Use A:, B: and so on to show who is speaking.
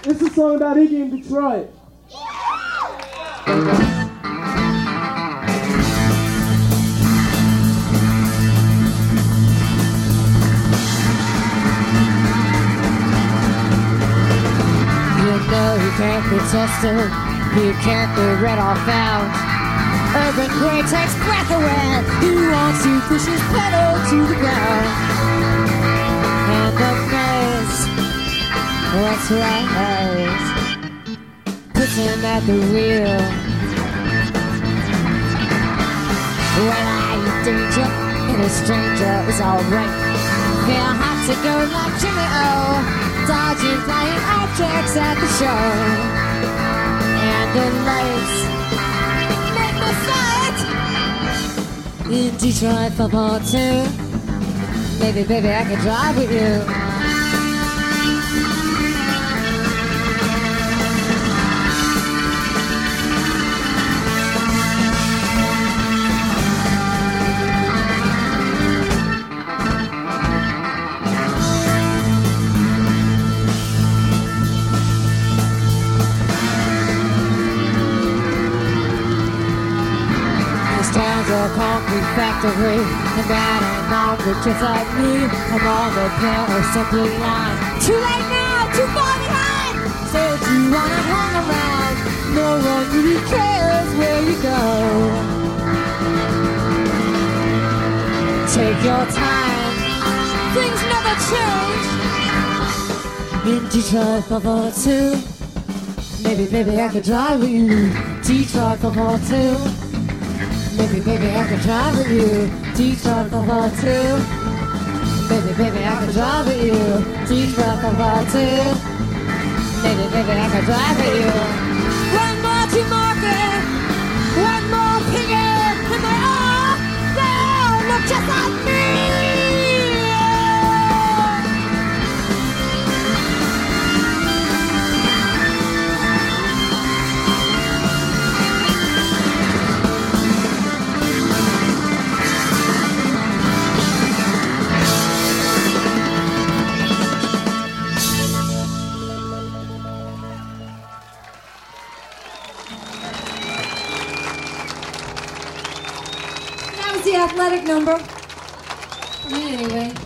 A: It's a song about Iggy in Detroit.
B: You can't be tested, you can't be read or found. Urban Grey takes breath away, he wants to push his pedal to the ground. And the maze, what's right, puts him at the wheel. Well, I eat danger, and a stranger is alright. Feel hot to go like Jimmy O, dodging flying objects at the show. And the lights make me fight in Detroit for part 2. Maybe, baby, I can drive with you. Town's a concrete factory, and that ain't all the kids like me. I'm on the pair assembly line. Too late now, too far behind. Said you wanna hang around, no one really cares where you go. Take your time, things never change. In Detroit for part 2. Maybe, baby, I could drive with you. Detroit for part 2. Maybe, baby, I can drive with you. Detroit for part 2. Maybe, baby, I can drive with you. Detroit for part 2. Maybe, baby, I can drive with you. One more to market, one more piggy, and they all look just like me.
C: The athletic number. For me, anyway.